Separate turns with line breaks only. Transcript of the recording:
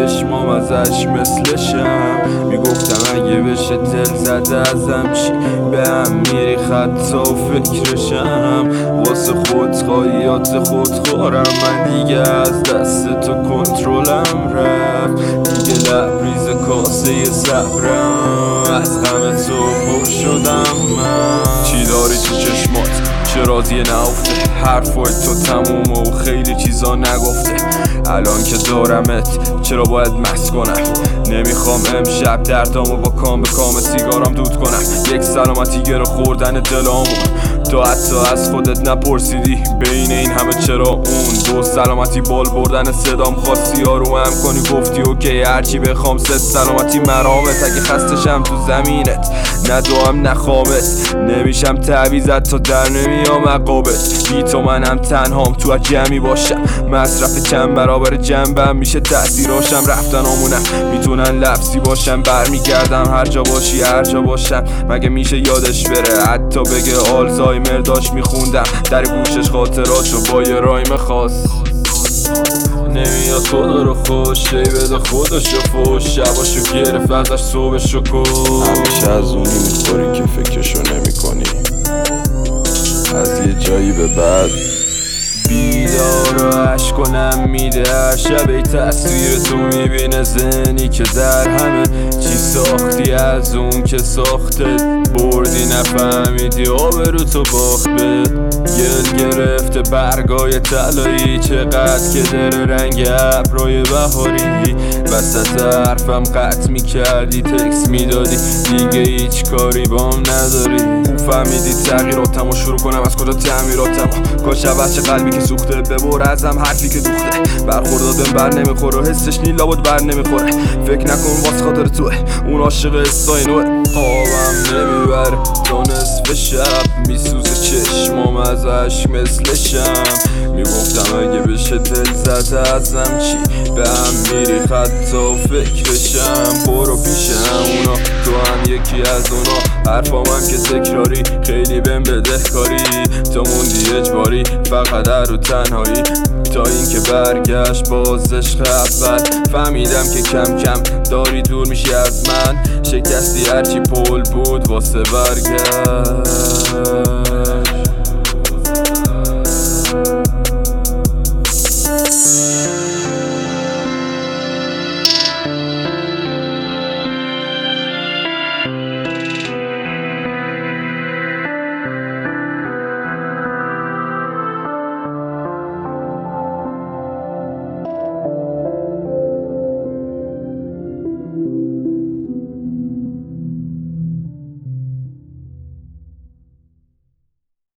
چشمام ازش مثلشم. میگفتم اگه بشه دل زده ازم چی، به هم میری خطا و فکرشم. واسه خودخواهیات خودخورم من، دیگه از دست تو کنترلم رفت. دیگه لبریز کاسه صبرم، از غم تو پر شدم من. چی داری تو چشمات چه راضیه نهفته، حرفای تو تمومه و خیلی چیزا نگفته. الان که دارمت چرا باید مست کنم؟ نمیخوام امشب دردامو با کام به کام سیگارم دود کنم. یک سلامتی گره خوردن دلامون، تو حتی از خودت نپرسیدی بین این همه چرا اون. دو سلامتی بال بردن صدام خواستی آروم هم کنی، گفتی اوکی هرچی بخوام. سه سلامتی مرامت، اگه خستشم تو زمینت ندوام نخوامت. نمیشم تعویزت تا در نمیام عقابت. بی تو منم تنهام تو جمعی باشم، مصرف چند برابر جنبم میشه تأثیراشم. رفتن آمونم میتونن لفظی باشم، برمیگردم هر جا باشی هر جا باشم. مگه میشه یادش بره حتی بگه آلزایمر داشت میخوندم در گوشش خاطراشو با یه رایم خاص. نمیاد خدا رو خوش ای بده خودشو فوش، شباشو گرفت ازش صبحشو کش.
همیشه از اونی میخوری که فکرشو نمی کنی، از یه جایی به بعد
بیدار و عشق کنم میده هر شب. ای تصویر تو میبینه ذهنی که در همه چی ساختی، از اون که ساخته بردی نفهمیدی آبرو تو باخت به گل گرفته برگای طلایی. چقدر که داره رنگ ابرای بهاری، وسط حرفم قطع میکردی تکس میدادی دیگه هیچ کاری بام نداری. فهمیدی تغییراتم و شروع کنم از کجا تعمیراتم. کاش عوض قلبی که سوخته ببر ازم حرفی که دوخته. برخوردادم بر نمیخوره و حسش نیل لابد بر نمیخوره. فکر نکن واسه خاطر توه اون عاشق استاینوه. خوابم نمیبره تا نصف شب، میسوزه چشمام ازش مثلشم. میگفتم اگه بشه دل زده ازم چی، به هم میری خطا و فکرشم. برو پیش همونا تو هم یکی از اونا، حرفام هم که تکراری خیلی بهم بدهکاری. تو موندی اجباری فقط در رو تنهایی، تا اینکه برگشت باز عشق اول. فهمیدم که کم کم داری دور میشی از من، شکستی هرچی پول بود واسه برگشت.